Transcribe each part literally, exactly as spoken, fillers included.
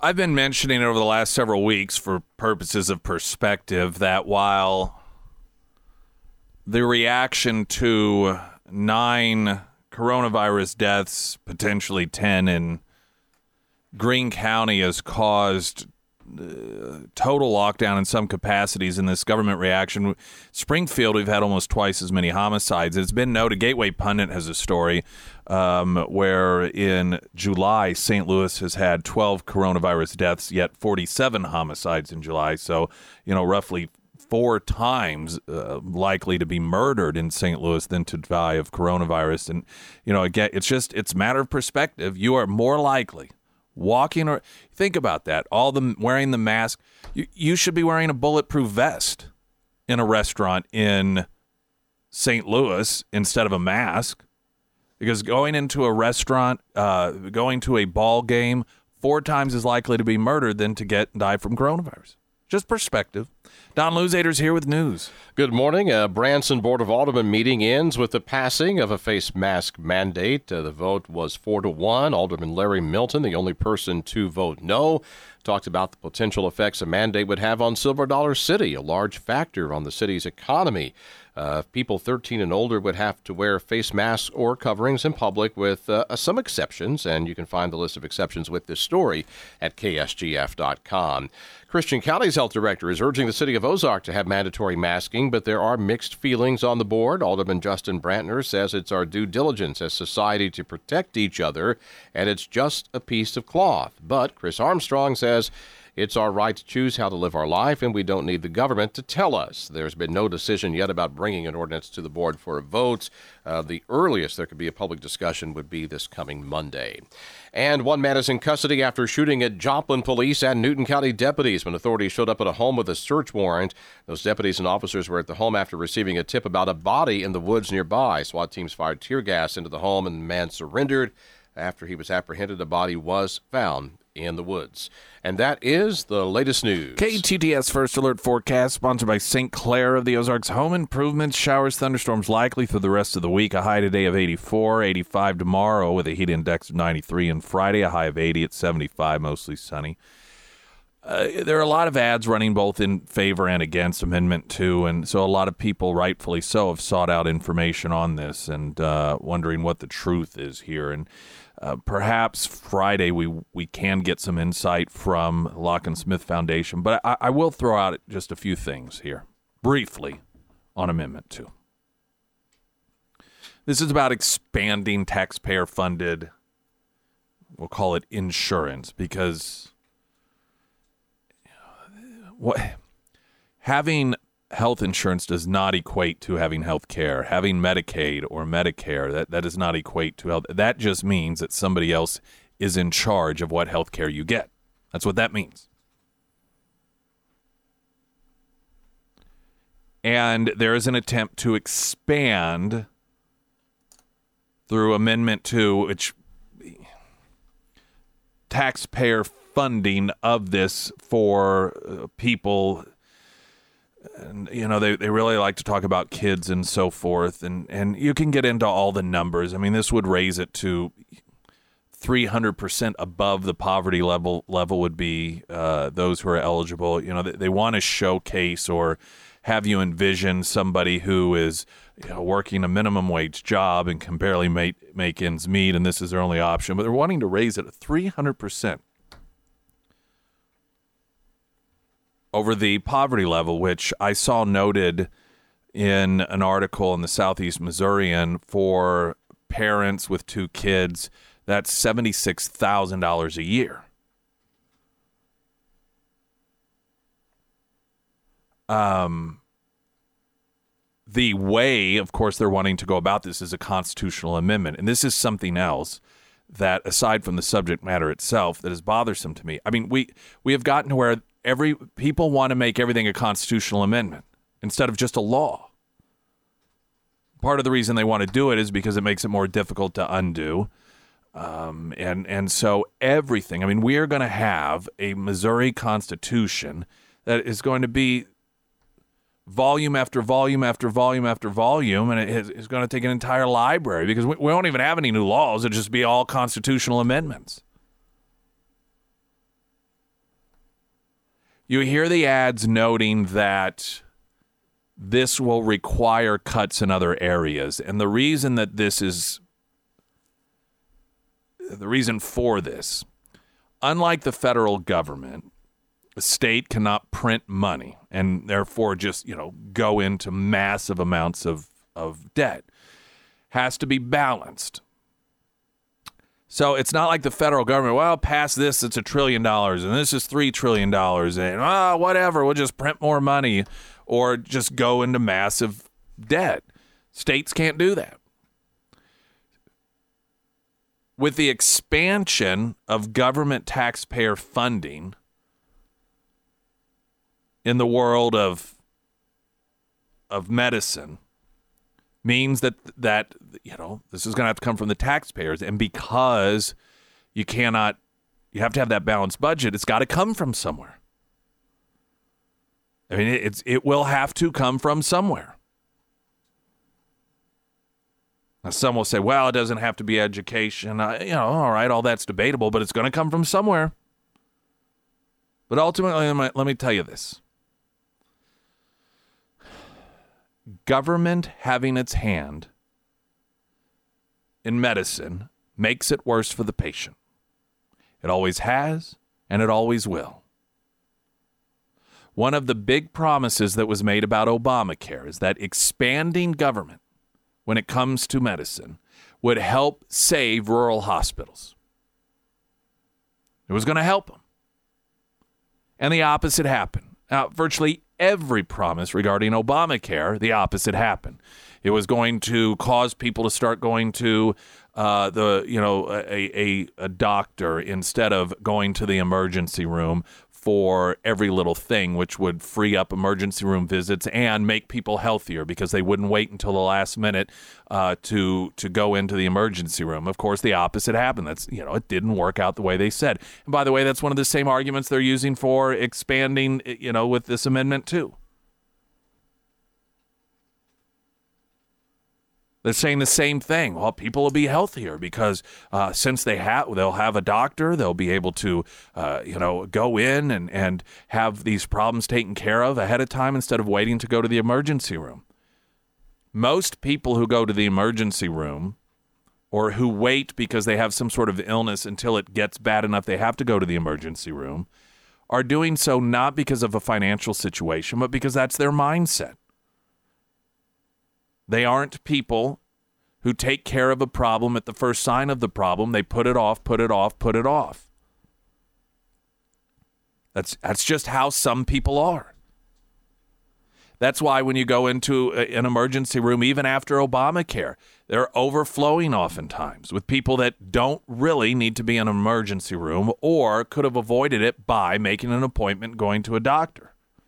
I've been mentioning over the last several weeks for purposes of perspective that while the reaction to nine coronavirus deaths, potentially ten in Greene County, has caused uh, total lockdown in some capacities in this government reaction. Springfield, we've had almost twice as many homicides. It's been noted, Gateway Pundit has a story um, where in July, Saint Louis has had twelve coronavirus deaths, yet forty-seven homicides in July. So, you know, roughly four times uh, likely to be murdered in Saint Louis than to die of coronavirus. And, you know, again, it's just, it's a matter of perspective. You are more likely walking, or think about that, all the wearing the mask. You, you should be wearing a bulletproof vest in a restaurant in Saint Louis instead of a mask, because going into a restaurant, uh, going to a ball game, four times as likely to be murdered than to get die from coronavirus. Just perspective. Don Luzader's here with news. Good morning. A Branson Board of Aldermen meeting ends with the passing of a face mask mandate. Uh, the vote was four to one. Alderman Larry Milton, the only person to vote no, talked about the potential effects a mandate would have on Silver Dollar City, a large factor on the city's economy. Uh, people thirteen and older would have to wear face masks or coverings in public with uh, some exceptions, and you can find the list of exceptions with this story at K S G F dot com. Christian County's health director is urging the city of Ozark to have mandatory masking, but there are mixed feelings on the board. Alderman Justin Brantner says it's our due diligence as society to protect each other, and it's just a piece of cloth. But Chris Armstrong says it's our right to choose how to live our life, and we don't need the government to tell us. There's been no decision yet about bringing an ordinance to the board for a vote. Uh, the earliest there could be a public discussion would be this coming Monday. And one man is in custody after shooting at Joplin police and Newton County deputies when authorities showed up at a home with a search warrant. Those deputies and officers were at the home after receiving a tip about a body in the woods nearby. SWAT teams fired tear gas into the home, and the man surrendered. After he was apprehended, the body was found in the woods. And that is the latest news. K T T S First Alert Forecast, sponsored by Saint Clair of the Ozarks. Home improvements, showers, thunderstorms likely through the rest of the week. A high today of eighty-four, eighty-five tomorrow with a heat index of ninety-three. And Friday, a high of eighty at seventy-five, mostly sunny. Uh, there are a lot of ads running both in favor and against Amendment two, and so a lot of people, rightfully so, have sought out information on this and uh, wondering what the truth is here. And uh, perhaps Friday we we can get some insight from Lock and Smith Foundation, but I, I will throw out just a few things here, briefly, on Amendment two. This is about expanding taxpayer-funded, we'll call it insurance, because what having health insurance does not equate to having health care. Having Medicaid or Medicare, that, that does not equate to health. That just means that somebody else is in charge of what health care you get. That's what that means. And there is an attempt to expand through Amendment two, which taxpayer funding of this for uh, people, and you know they, they really like to talk about kids and so forth, and and you can get into all the numbers. I mean, this would raise it to three hundred percent above the poverty level level would be uh, those who are eligible. You know, they, they want to showcase or have you envision somebody who is, you know, working a minimum wage job and can barely make make ends meet, and this is their only option, but they're wanting to raise it three hundred percent over the poverty level, which I saw noted in an article in the Southeast Missourian for parents with two kids. That's seventy-six thousand dollars a year. Um, the way, of course, they're wanting to go about this is a constitutional amendment. And this is something else that, aside from the subject matter itself, that is bothersome to me. I mean, we, we have gotten to where every people want to make everything a constitutional amendment instead of just a law. Part of the reason they want to do it is because it makes it more difficult to undo. Um, and, and so everything, I mean, we are going to have a Missouri Constitution that is going to be volume after volume after volume after volume, and it is, it's going to take an entire library because we, we won't even have any new laws. It'll just be all constitutional amendments. You hear the ads noting that this will require cuts in other areas. And the reason that this is, the reason for this, unlike the federal government, the state cannot print money and therefore just, you know, go into massive amounts of, of debt. Has to be balanced. So it's not like the federal government, well, pass this, it's a trillion dollars, and this is three trillion dollars, and oh, whatever, we'll just print more money, or just go into massive debt. States can't do that. With the expansion of government taxpayer funding in the world of, of medicine, means that, that you know, this is going to have to come from the taxpayers. And because you cannot, you have to have that balanced budget, it's got to come from somewhere. I mean, it, it's, it will have to come from somewhere. Now, some will say, well, it doesn't have to be education. Uh, you know, all right, all that's debatable, but it's going to come from somewhere. But ultimately, let me, let me tell you this. Government having its hand in medicine makes it worse for the patient. It always has, and it always will. One of the big promises that was made about Obamacare is that expanding government when it comes to medicine would help save rural hospitals. It was going to help them. And the opposite happened. Now, virtually every promise regarding Obamacare, the opposite happened. It was going to cause people to start going to uh, the, you know, a, a, a doctor instead of going to the emergency room for every little thing, which would free up emergency room visits and make people healthier because they wouldn't wait until the last minute uh, to to go into the emergency room. Of course, the opposite happened. That's, you know, it didn't work out the way they said. And by the way, that's one of the same arguments they're using for expanding, you know, with this amendment too. They're saying the same thing. Well, people will be healthier because uh, since they have, they'll have a doctor, they'll be able to, uh, you know, go in and, and have these problems taken care of ahead of time instead of waiting to go to the emergency room. Most people who go to the emergency room or who wait because they have some sort of illness until it gets bad enough they have to go to the emergency room are doing so not because of a financial situation, but because that's their mindset. They aren't people who take care of a problem at the first sign of the problem. They put it off, put it off, put it off. That's that's just how some people are. That's why when you go into a, an emergency room, even after Obamacare, they're overflowing oftentimes with people that don't really need to be in an emergency room or could have avoided it by making an appointment going to a doctor.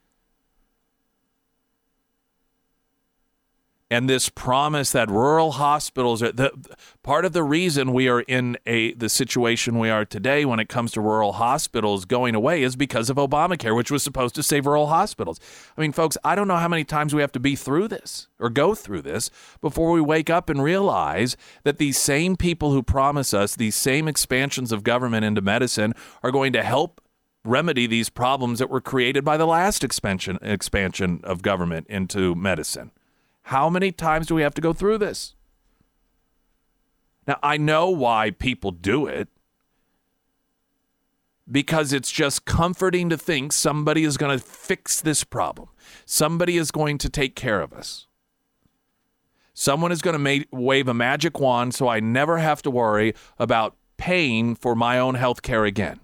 And this promise that rural hospitals are the part of the reason we are in a the situation we are today when it comes to rural hospitals going away is because of Obamacare, which was supposed to save rural hospitals. I mean, folks, I don't know how many times we have to be through this or go through this before we wake up and realize that these same people who promise us these same expansions of government into medicine are going to help remedy these problems that were created by the last expansion expansion of government into medicine. How many times do we have to go through this? Now, I know why people do it. Because it's just comforting to think somebody is going to fix this problem. Somebody is going to take care of us. Someone is going to ma- wave a magic wand so I never have to worry about paying for my own health care again.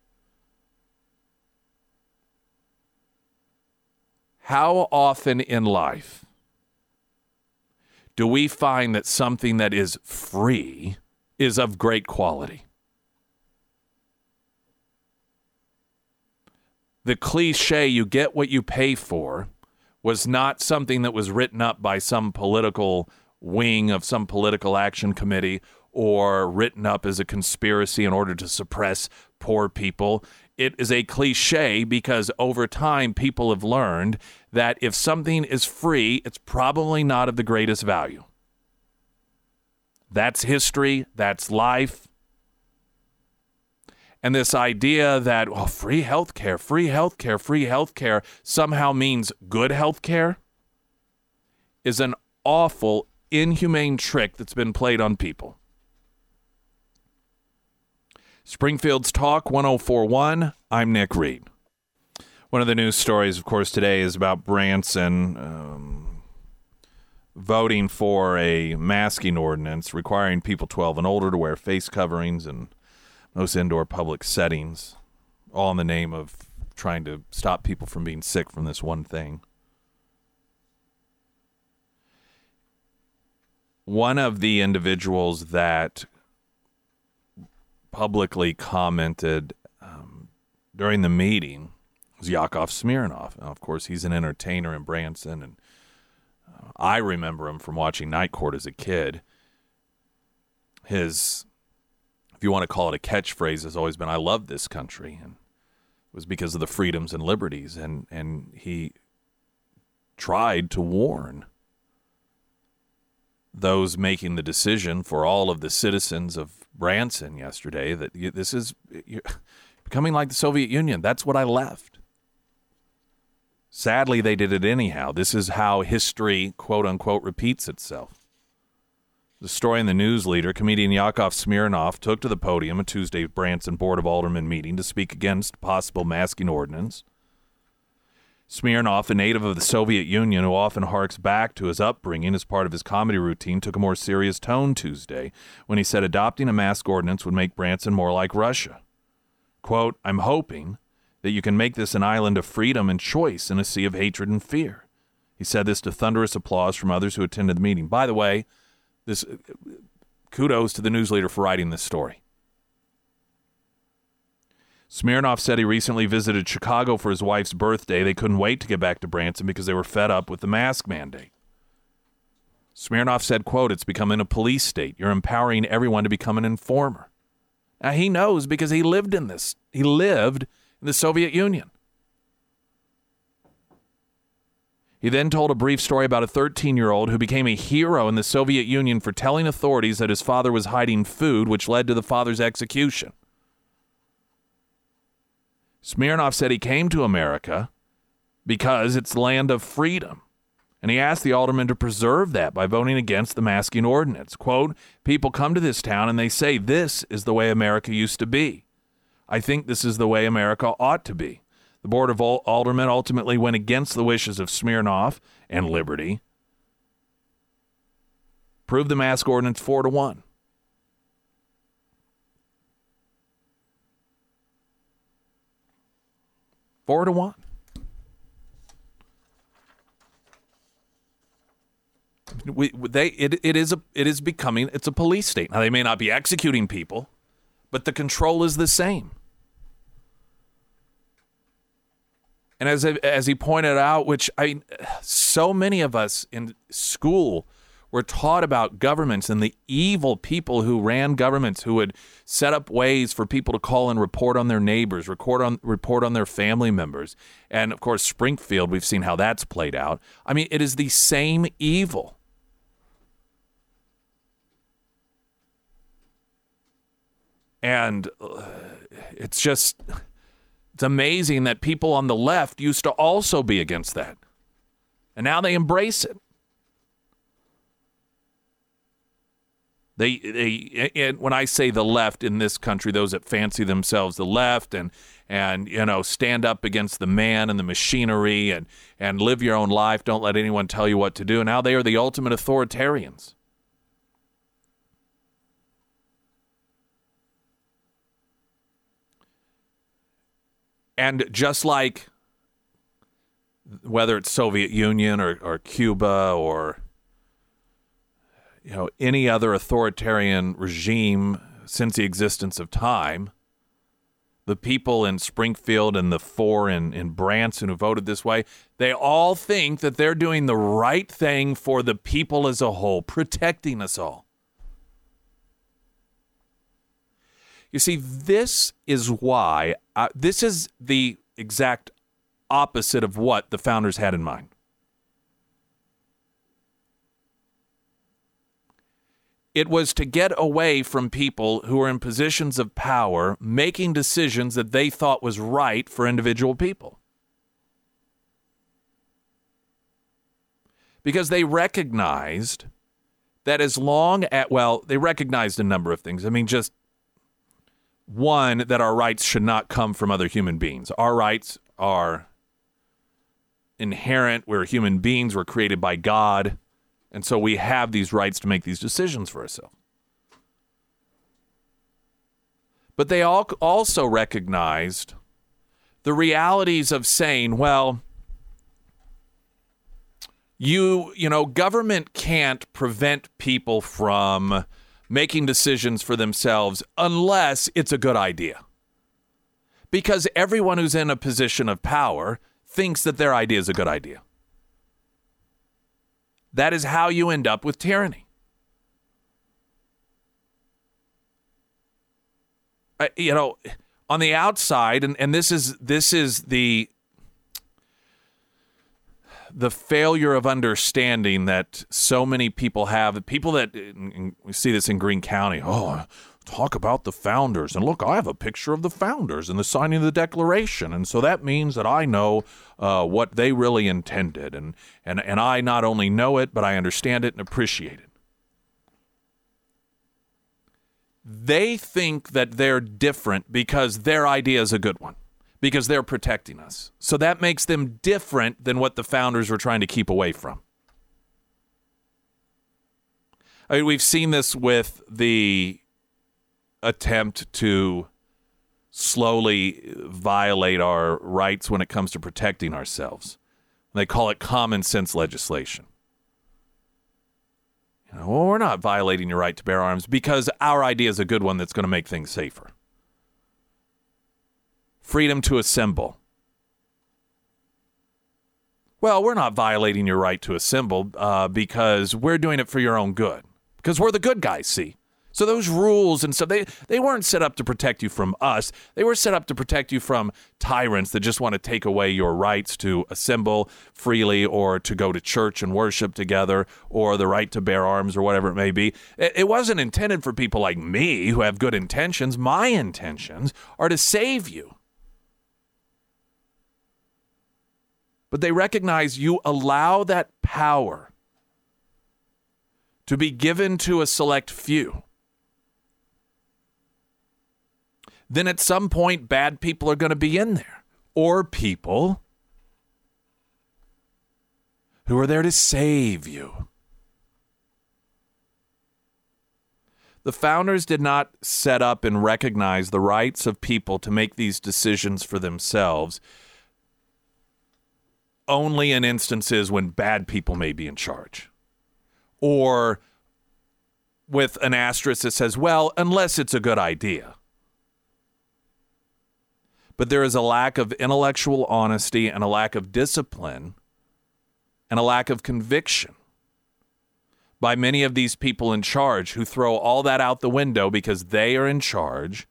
How often in life do we find that something that is free is of great quality? The cliche, you get what you pay for, was not something that was written up by some political wing of some political action committee or written up as a conspiracy in order to suppress poor people. It is a cliche because over time people have learned that if something is free, it's probably not of the greatest value. That's history. That's life. And this idea that, well, free healthcare, free healthcare, free healthcare somehow means good healthcare is an awful, inhumane trick that's been played on people. Springfield's Talk one oh four point one, I'm Nick Reed. One of the news stories, of course, today is about Branson um, voting for a masking ordinance requiring people twelve and older to wear face coverings in most indoor public settings, all in the name of trying to stop people from being sick from this one thing. One of the individuals that publicly commented um, during the meeting was Yakov Smirnoff. Now, of course, he's an entertainer in Branson, and uh, I remember him from watching Night Court as a kid. His, if you want to call it a catchphrase, has always been, I love this country, and it was because of the freedoms and liberties, and, and he tried to warn those making the decision for all of the citizens of Branson yesterday that you, this is you're becoming like the Soviet Union. That's what I left. Sadly, they did it anyhow. This is how history, quote unquote, repeats itself. The story in the News Leader, comedian Yakov Smirnoff took to the podium at Tuesday's Branson Board of Aldermen meeting to speak against possible masking ordinance. Smirnoff, a native of the Soviet Union who often harks back to his upbringing as part of his comedy routine, took a more serious tone Tuesday when he said adopting a mask ordinance would make Branson more like Russia. Quote, I'm hoping that you can make this an island of freedom and choice in a sea of hatred and fear. He said this to thunderous applause from others who attended the meeting. By the way, this kudos to the news leader for writing this story. Smirnoff said he recently visited Chicago for his wife's birthday. They couldn't wait to get back to Branson because they were fed up with the mask mandate. Smirnoff said, quote, it's becoming a police state. You're empowering everyone to become an informer. Now, he knows because he lived in this. He lived in the Soviet Union. He then told a brief story about a thirteen-year-old who became a hero in the Soviet Union for telling authorities that his father was hiding food, which led to the father's execution. Smirnoff said he came to America because it's the land of freedom, and he asked the aldermen to preserve that by voting against the masking ordinance. Quote, people come to this town and they say this is the way America used to be. I think this is the way America ought to be. The Board of Aldermen ultimately went against the wishes of Smirnoff and Liberty. Proved the mask ordinance four to one. Four to one. We, they, it, it is a, it is becoming, it's a police state. Now, they may not be executing people, but the control is the same. And as as he pointed out, which I, so many of us in school were taught about governments and the evil people who ran governments, who would set up ways for people to call and report on their neighbors, record on report on their family members. And of course, Springfield, we've seen how that's played out. I mean, it is the same evil. And uh, it's just, it's amazing that people on the left used to also be against that. And now they embrace it. They, they, and when I say the left in this country, those that fancy themselves the left and, and you know, stand up against the man and the machinery and, and live your own life, don't let anyone tell you what to do. Now they are the ultimate authoritarians. And just like whether it's Soviet Union or, or Cuba or, you know, any other authoritarian regime since the existence of time, the people in Springfield and the four in, in Branson who voted this way, they all think that they're doing the right thing for the people as a whole, protecting us all. You see, this is why, uh, this is the exact opposite of what the founders had in mind. It was to get away from people who were in positions of power making decisions that they thought was right for individual people. Because they recognized that as long as, well, they recognized a number of things. I mean, just one, that our rights should not come from other human beings. Our rights are inherent. We're human beings. We're created by God. And so we have these rights to make these decisions for ourselves. But they all also recognized the realities of saying, well, you, you know, government can't prevent people from making decisions for themselves unless it's a good idea. Because everyone who's in a position of power thinks that their idea is a good idea. That is how you end up with tyranny. Uh, you know, on the outside, and, and this is this is the the failure of understanding that so many people have. People that, and we see this in Greene County, oh, talk about the founders. And look, I have a picture of the founders and the signing of the Declaration. And so that means that I know uh, what they really intended. And, and, and I not only know it, but I understand it and appreciate it. They think that they're different because their idea is a good one, because they're protecting us. So that makes them different than what the founders were trying to keep away from. I mean, we've seen this with the attempt to slowly violate our rights when it comes to protecting ourselves. They call it common sense legislation. You know, well, we're not violating your right to bear arms because our idea is a good one that's going to make things safer. Freedom to assemble. Well, we're not violating your right to assemble uh, because we're doing it for your own good. Because we're the good guys, see? So those rules and stuff, they, they weren't set up to protect you from us. They were set up to protect you from tyrants that just want to take away your rights to assemble freely or to go to church and worship together or the right to bear arms or whatever it may be. It, it wasn't intended for people like me who have good intentions. My intentions are to save you. But they recognize you allow that power to be given to a select few. Then at some point, bad people are going to be in there. Or people who are there to save you. The founders did not set up and recognize the rights of people to make these decisions for themselves only in instances when bad people may be in charge. Or with an asterisk that says, well, unless it's a good idea. But there is a lack of intellectual honesty and a lack of discipline and a lack of conviction by many of these people in charge who throw all that out the window because they are in charge.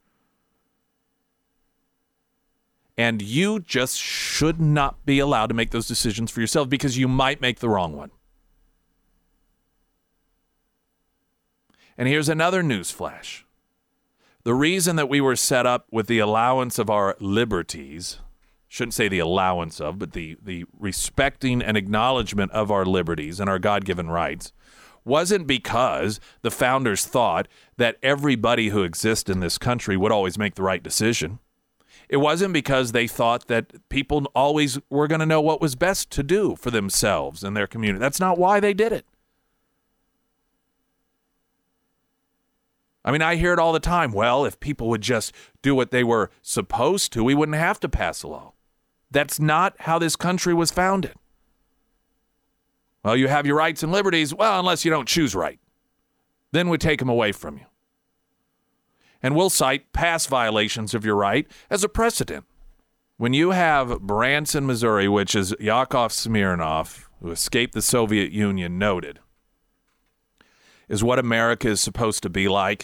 And you just should not be allowed to make those decisions for yourself because you might make the wrong one. And here's another news flash. The reason that we were set up with the allowance of our liberties, shouldn't say the allowance of, but the, the respecting and acknowledgement of our liberties and our God-given rights, wasn't because the founders thought that everybody who exists in this country would always make the right decision. It wasn't because they thought that people always were going to know what was best to do for themselves and their community. That's not why they did it. I mean, I hear it all the time. Well, if people would just do what they were supposed to, we wouldn't have to pass a law. That's not how this country was founded. Well, you have your rights and liberties. Well, unless you don't choose right. Then we take them away from you. And we'll cite past violations of your right as a precedent. When you have Branson, Missouri, which is Yakov Smirnoff, who escaped the Soviet Union, noted, is what America is supposed to be like.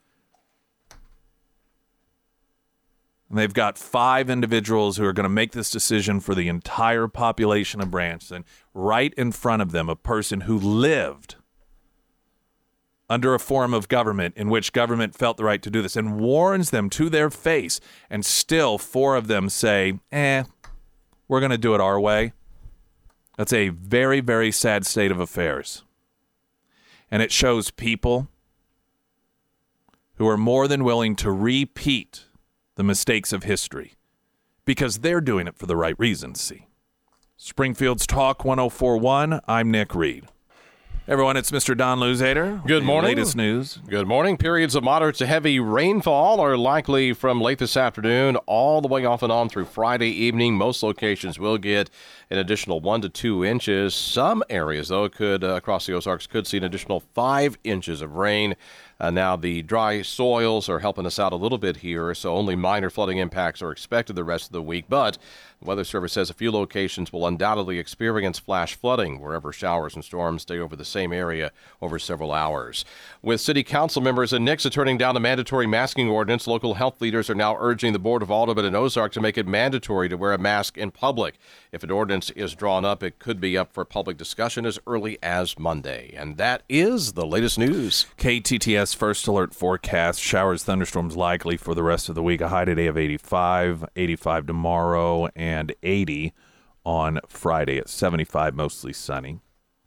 And they've got five individuals who are going to make this decision for the entire population of Branson. Right in front of them, a person who lived under a form of government in which government felt the right to do this and warns them to their face, and still four of them say, eh, we're going to do it our way. That's a very, very sad state of affairs. And it shows people who are more than willing to repeat the mistakes of history because they're doing it for the right reasons, see. Springfield's Talk one oh four point one, I'm Nick Reed. Everyone, it's Mister Don Luzader. Good morning. Latest news. Good morning. Periods of moderate to heavy rainfall are likely from late this afternoon all the way off and on through Friday evening. Most locations will get an additional one to two inches. Some areas, though, could uh, across the Ozarks could see an additional five inches of rain. Uh, now, the dry soils are helping us out a little bit here, so only minor flooding impacts are expected the rest of the week. But the Weather Service says a few locations will undoubtedly experience flash flooding wherever showers and storms stay over the same area over several hours. With city council members in Nixa turning down a mandatory masking ordinance, local health leaders are now urging the Board of Aldermen and Ozark to make it mandatory to wear a mask in public. If an ordinance is drawn up, it could be up for public discussion as early as Monday. And that is the latest news. K T T S First Alert forecast. Showers, thunderstorms likely for the rest of the week. A high today of eighty-five, eighty-five tomorrow, and eighty on Friday at seventy-five, mostly sunny.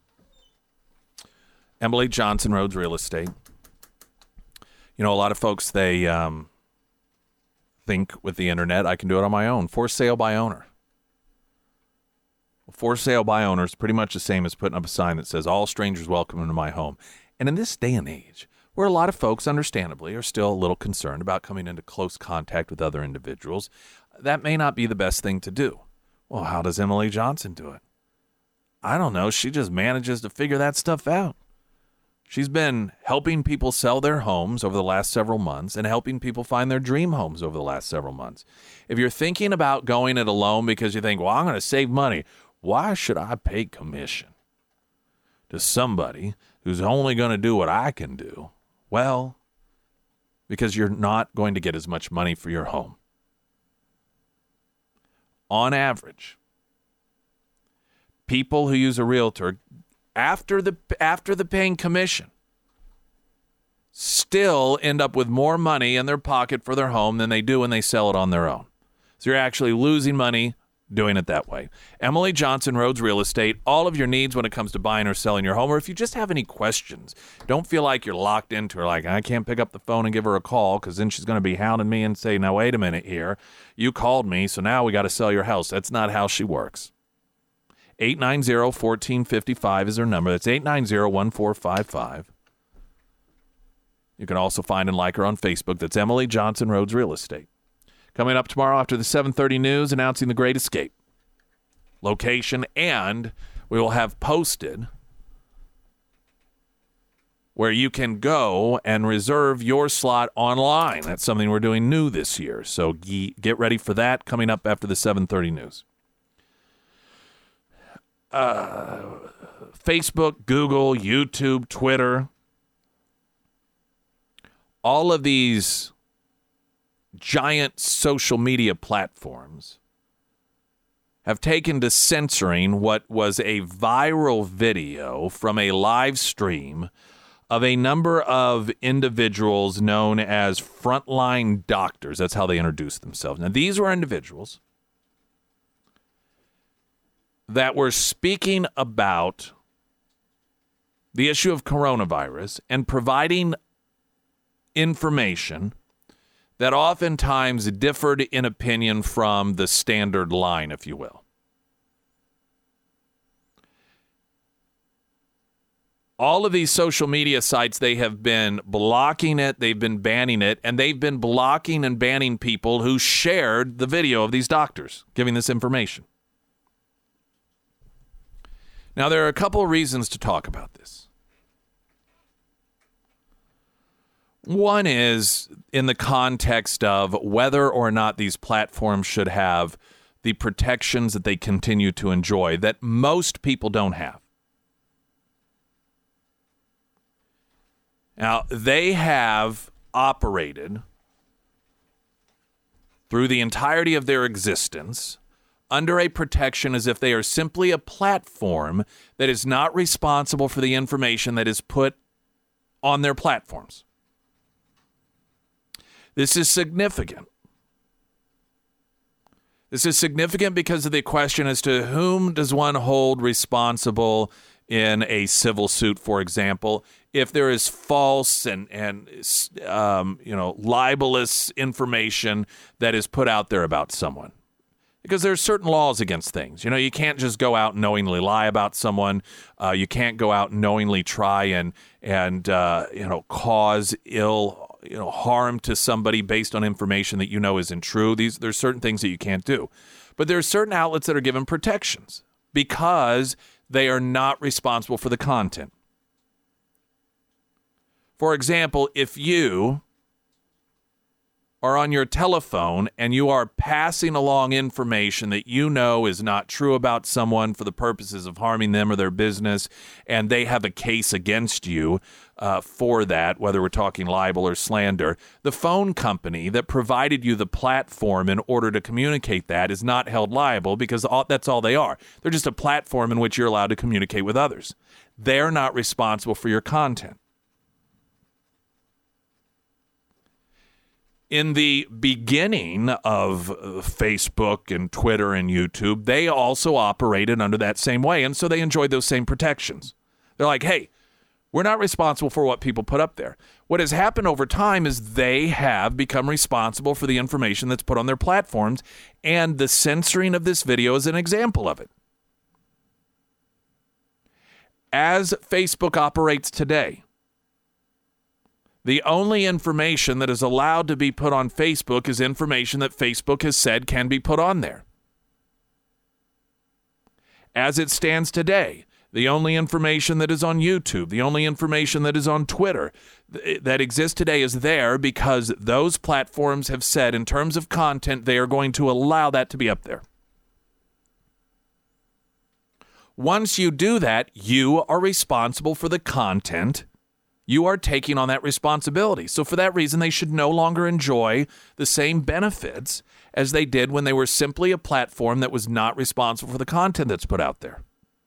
Emily Johnson, Rhodes Real Estate. You know, a lot of folks, they um, think with the internet, I can do it on my own. For sale by owner. For sale by owner is pretty much the same as putting up a sign that says, all strangers welcome into my home. And in this day and age, where a lot of folks, understandably, are still a little concerned about coming into close contact with other individuals, that may not be the best thing to do. Well, how does Emily Johnson do it? I don't know. She just manages to figure that stuff out. She's been helping people sell their homes over the last several months and helping people find their dream homes over the last several months. If you're thinking about going it alone because you think, well, I'm going to save money, why should I pay commission to somebody who's only going to do what I can do? Well, because you're not going to get as much money for your home. On average, people who use a realtor after the after the paying commission still end up with more money in their pocket for their home than they do when they sell it on their own. So you're actually losing money doing it that way. Emily Johnson, Rhodes Real Estate, all of your needs when it comes to buying or selling your home, or if you just have any questions, don't feel like you're locked into her, like, I can't pick up the phone and give her a call because then she's going to be hounding me and say, now, wait a minute here. You called me, so now we got to sell your house. That's not how she works. eight nine zero, one four five five is her number. That's eight nine zero, one four five five. You can also find and like her on Facebook. That's Emily Johnson, Rhodes Real Estate. Coming up tomorrow after the seven thirty news, announcing the Great Escape location, and we will have posted where you can go and reserve your slot online. That's something we're doing new this year, so get ready for that coming up after the seven thirty news. Uh, Facebook, Google, YouTube, Twitter, all of these giant social media platforms have taken to censoring what was a viral video from a live stream of a number of individuals known as frontline doctors. That's how they introduced themselves. Now, these were individuals that were speaking about the issue of coronavirus and providing information that oftentimes differed in opinion from the standard line, if you will. All of these social media sites, they have been blocking it, they've been banning it, and they've been blocking and banning people who shared the video of these doctors giving this information. Now, there are a couple of reasons to talk about this. One is in the context of whether or not these platforms should have the protections that they continue to enjoy that most people don't have. Now, they have operated through the entirety of their existence under a protection as if they are simply a platform that is not responsible for the information that is put on their platforms. This is significant. This is significant because of the question as to whom does one hold responsible in a civil suit, for example, if there is false and, and um, you know, libelous information that is put out there about someone. Because there are certain laws against things. You know, you can't just go out and knowingly lie about someone. Uh, you can't go out and knowingly try and, and uh, you know, cause ill, you know, harm to somebody based on information that you know isn't true. These There's certain things that you can't do. But there are certain outlets that are given protections because they are not responsible for the content. For example, if you are on your telephone and you are passing along information that you know is not true about someone for the purposes of harming them or their business, and they have a case against you uh, for that, whether we're talking libel or slander, the phone company that provided you the platform in order to communicate that is not held liable because all, that's all they are. They're just a platform in which you're allowed to communicate with others. They're not responsible for your content. In the beginning of Facebook and Twitter and YouTube, they also operated under that same way, and so they enjoyed those same protections. They're like, hey, we're not responsible for what people put up there. What has happened over time is they have become responsible for the information that's put on their platforms, and the censoring of this video is an example of it. As Facebook operates today, the only information that is allowed to be put on Facebook is information that Facebook has said can be put on there. As it stands today, the only information that is on YouTube, the only information that is on Twitter th- that exists today is there because those platforms have said in terms of content they are going to allow that to be up there. Once you do that, you are responsible for the content. You are taking on that responsibility. So for that reason, they should no longer enjoy the same benefits as they did when they were simply a platform that was not responsible for the content that's put out there.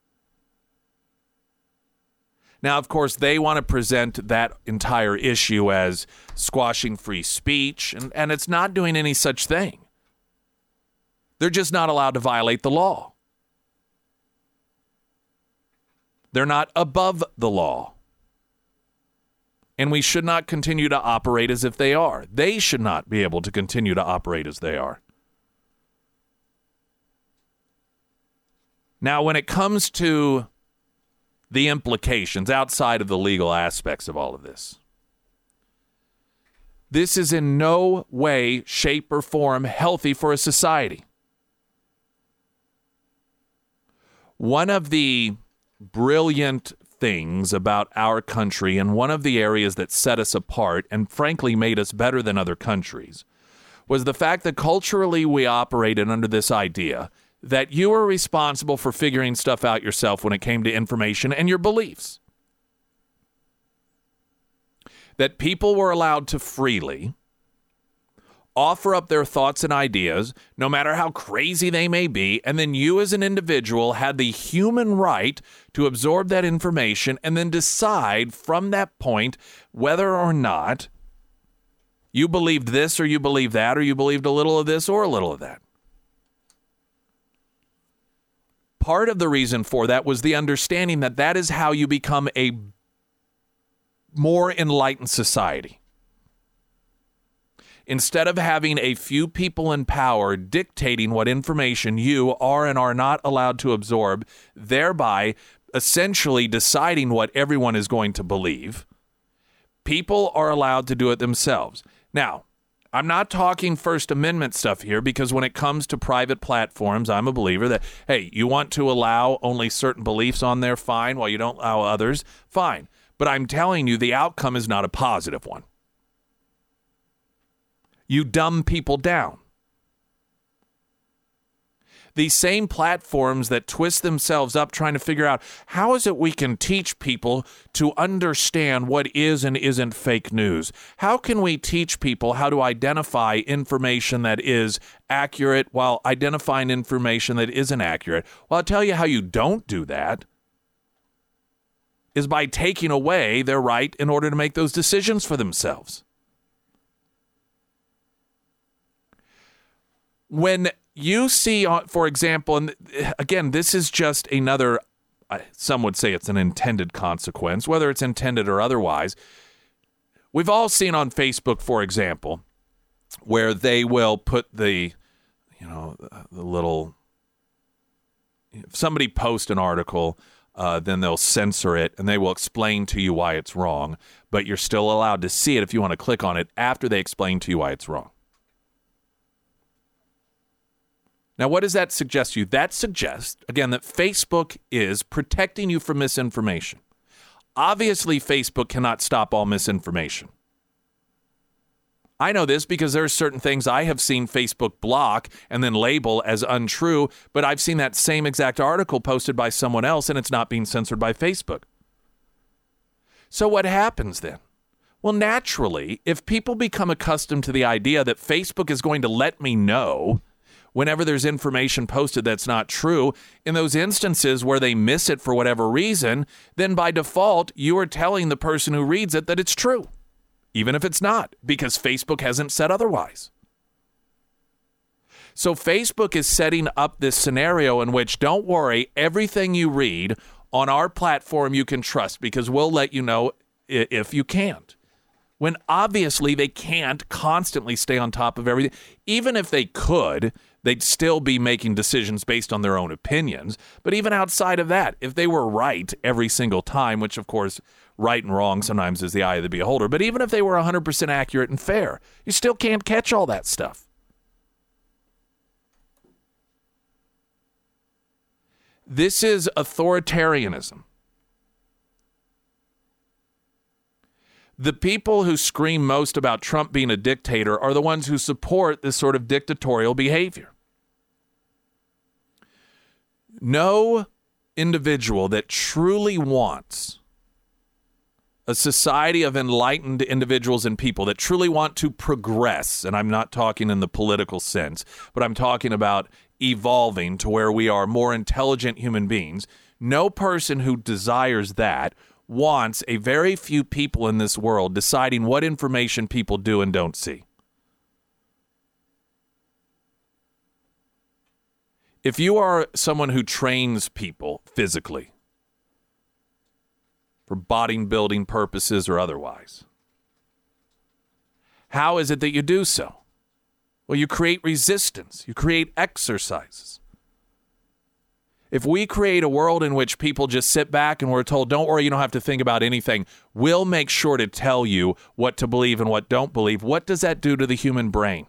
Now, of course, they want to present that entire issue as squashing free speech, and, and it's not doing any such thing. They're just not allowed to violate the law. They're not above the law. And we should not continue to operate as if they are. They should not be able to continue to operate as they are. Now, when it comes to the implications outside of the legal aspects of all of this, this is in no way, shape, or form healthy for a society. One of the brilliant things about our country, and one of the areas that set us apart and frankly made us better than other countries, was the fact that culturally we operated under this idea that you were responsible for figuring stuff out yourself when it came to information and your beliefs. That people were allowed to freely offer up their thoughts and ideas, no matter how crazy they may be, and then you as an individual had the human right to absorb that information and then decide from that point whether or not you believed this or you believed that, or you believed a little of this or a little of that. Part of the reason for that was the understanding that that is how you become a more enlightened society. Instead of having a few people in power dictating what information you are and are not allowed to absorb, thereby essentially deciding what everyone is going to believe, people are allowed to do it themselves. Now, I'm not talking First Amendment stuff here, because when it comes to private platforms, I'm a believer that, hey, you want to allow only certain beliefs on there, fine, while you don't allow others, fine. But I'm telling you, the outcome is not a positive one. You dumb people down. These same platforms that twist themselves up trying to figure out how is it we can teach people to understand what is and isn't fake news? How can we teach people how to identify information that is accurate while identifying information that isn't accurate? Well, I'll tell you how you don't do that. is by taking away their right in order to make those decisions for themselves. When you see, for example, and again, this is just another, some would say it's an intended consequence, whether it's intended or otherwise. We've all seen on Facebook, for example, where they will put the, you know, the little, if somebody posts an article, uh, then they'll censor it and they will explain to you why it's wrong, but you're still allowed to see it if you want to click on it after they explain to you why it's wrong. Now, what does that suggest to you? That suggests, again, that Facebook is protecting you from misinformation. Obviously, Facebook cannot stop all misinformation. I know this because there are certain things I have seen Facebook block and then label as untrue, but I've seen that same exact article posted by someone else and it's not being censored by Facebook. So what happens then? Well, naturally, if people become accustomed to the idea that Facebook is going to let me know whenever there's information posted that's not true, in those instances where they miss it for whatever reason, then by default, you are telling the person who reads it that it's true, even if it's not, because Facebook hasn't said otherwise. So Facebook is setting up this scenario in which, don't worry, everything you read on our platform you can trust because we'll let you know if you can't. When obviously they can't constantly stay on top of everything. Even if they could, they'd still be making decisions based on their own opinions. But even outside of that, if they were right every single time, which of course, right and wrong sometimes is the eye of the beholder, but even if they were one hundred percent accurate and fair, you still can't catch all that stuff. This is authoritarianism. The people who scream most about Trump being a dictator are the ones who support this sort of dictatorial behavior. No individual that truly wants a society of enlightened individuals and people that truly want to progress, and I'm not talking in the political sense, but I'm talking about evolving to where we are more intelligent human beings, no person who desires that wants a very few people in this world deciding what information people do and don't see. If you are someone who trains people physically for bodybuilding purposes or otherwise, how is it that you do so? Well, you create resistance. You create exercises. If we create a world in which people just sit back and we're told, don't worry, you don't have to think about anything, we'll make sure to tell you what to believe and what don't believe. What does that do to the human brain?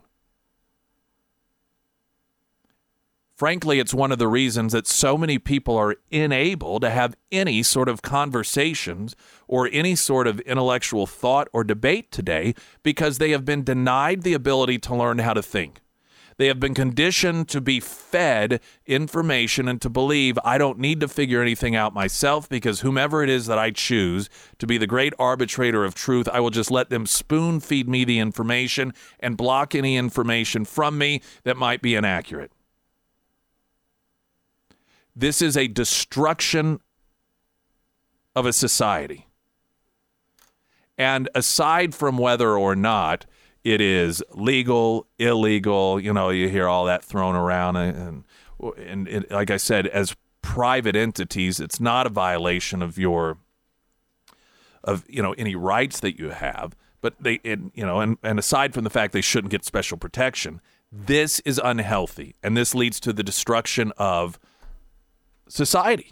Frankly, it's one of the reasons that so many people are unable to have any sort of conversations or any sort of intellectual thought or debate today because they have been denied the ability to learn how to think. They have been conditioned to be fed information and to believe I don't need to figure anything out myself because whomever it is that I choose to be the great arbitrator of truth, I will just let them spoon feed me the information and block any information from me that might be inaccurate. This is a destruction of a society. And aside from whether or not it is legal, illegal, you know, you hear all that thrown around. And, and, and like I said, as private entities, it's not a violation of your, of, you know, any rights that you have. But they, it, you know, and, and aside from the fact they shouldn't get special protection, this is unhealthy. And this leads to the destruction of society.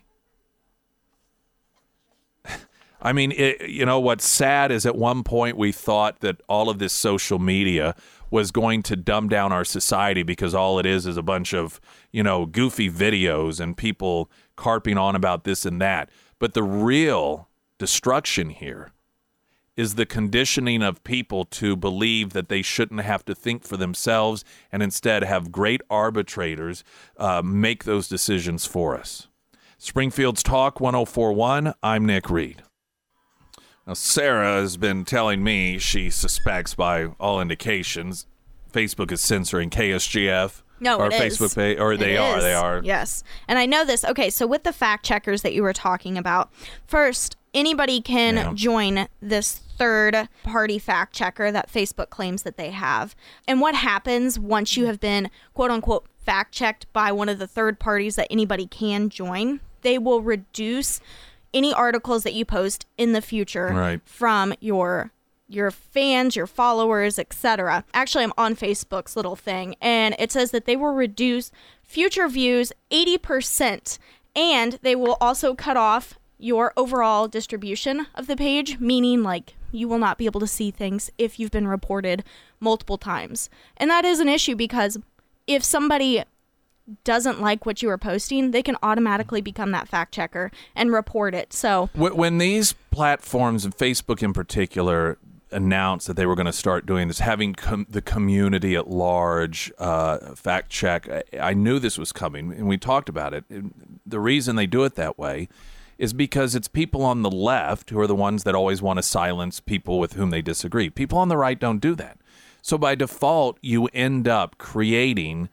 I mean, it, you know, what's sad is at one point we thought that all of this social media was going to dumb down our society because all it is is a bunch of, you know, goofy videos and people carping on about this and that. But the real destruction here is the conditioning of people to believe that they shouldn't have to think for themselves and instead have great arbitrators uh, make those decisions for us. Springfield's Talk one oh four point one, I'm Nick Reed. Now, Sarah has been telling me she suspects by all indications Facebook is censoring K S G F. No, Our it is. Facebook page, or they It are, is. they are. Yes. And I know this. Okay, so with the fact checkers that you were talking about, first, anybody can Yeah. join this third party fact checker that Facebook claims that they have. And what happens once you have been quote unquote fact checked by one of the third parties that anybody can join, they will reduce any articles that you post in the future Right. from your your fans, your followers, et cetera. Actually, I'm on Facebook's little thing, and it says that they will reduce future views eighty percent, and they will also cut off your overall distribution of the page, meaning like you will not be able to see things if you've been reported multiple times. And that is an issue because if somebody doesn't like what you are posting, they can automatically become that fact checker and report it. So Wh- When these platforms, and Facebook in particular, announced that they were going to start doing this, having com- the community at large uh, fact check, I-, I knew this was coming, and we talked about it. And the reason they do it that way is because it's people on the left who are the ones that always want to silence people with whom they disagree. People on the right don't do that. So by default, you end up creating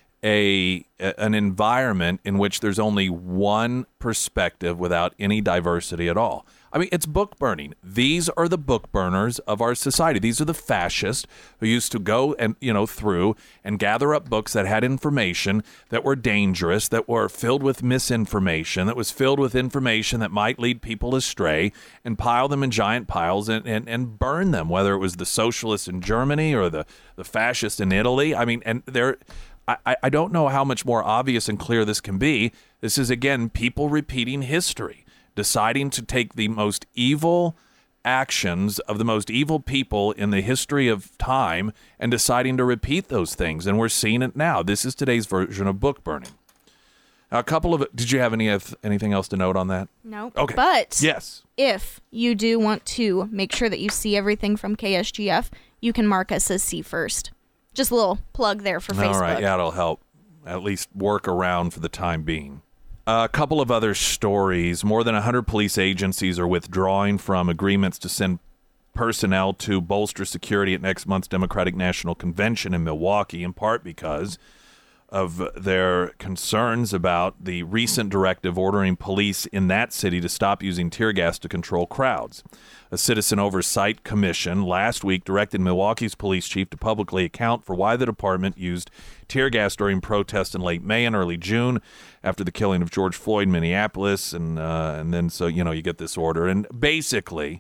a an environment in which there's only one perspective without any diversity at all. I mean, it's book burning. These are the book burners of our society. These are the fascists who used to go and, you know, through and gather up books that had information that were dangerous, that were filled with misinformation, that was filled with information that might lead people astray, and pile them in giant piles and, and, and burn them, whether it was the socialists in Germany or the, the fascists in Italy. I mean, and they're... I, I don't know how much more obvious and clear this can be. This is, again, people repeating history, deciding to take the most evil actions of the most evil people in the history of time and deciding to repeat those things. And we're seeing it now. This is today's version of book burning. Now, a couple of... Did you have any anything else to note on that? no. Okay. But Yes. if you do want to make sure that you see everything from K S G F, you can mark us as See First. Just a little plug there for Facebook. All right, yeah, it'll help at least work around for the time being. A couple of other stories. More than one hundred police agencies are withdrawing from agreements to send personnel to bolster security at next month's Democratic National Convention in Milwaukee, in part because of their concerns about the recent directive ordering police in that city to stop using tear gas to control crowds. A citizen oversight commission last week directed Milwaukee's police chief to publicly account for why the department used tear gas during protests in late May and early June after the killing of George Floyd in Minneapolis. And, uh, and then, so, you know, you get this order. And basically,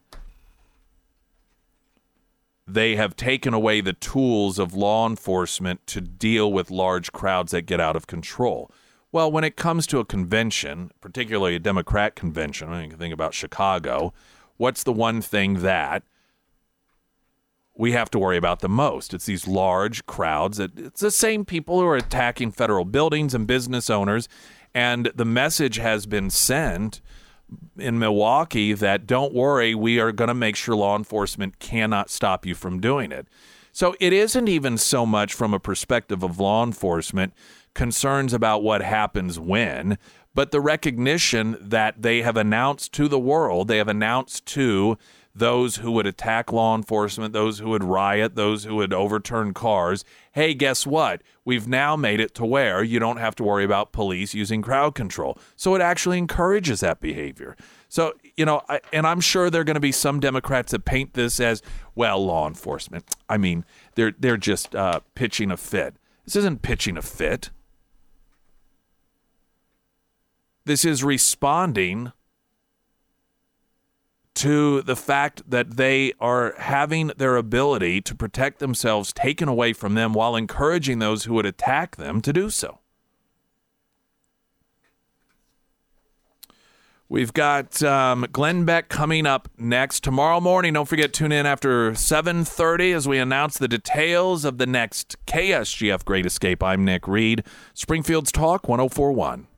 they have taken away the tools of law enforcement to deal with large crowds that get out of control. Well, when it comes to a convention, particularly a Democrat convention, I mean, you can think about Chicago, what's the one thing that we have to worry about the most? It's these large crowds. It's the same people who are attacking federal buildings and business owners, and the message has been sent in Milwaukee that don't worry, we are going to make sure law enforcement cannot stop you from doing it. So it isn't even so much from a perspective of law enforcement concerns about what happens when, but the recognition that they have announced to the world, they have announced to those who would attack law enforcement, those who would riot, those who would overturn cars, hey, guess what? We've now made it to where you don't have to worry about police using crowd control. So it actually encourages that behavior. So, you know, I, and I'm sure there are going to be some Democrats that paint this as, well, law enforcement. I mean, they're they're just uh, pitching a fit. This isn't pitching a fit. This is responding to the fact that they are having their ability to protect themselves taken away from them while encouraging those who would attack them to do so. We've got um, Glenn Beck coming up next tomorrow morning. Don't forget, tune in after seven thirty as we announce the details of the next K S G F Great Escape. I'm Nick Reed, Springfield's Talk one oh four point one.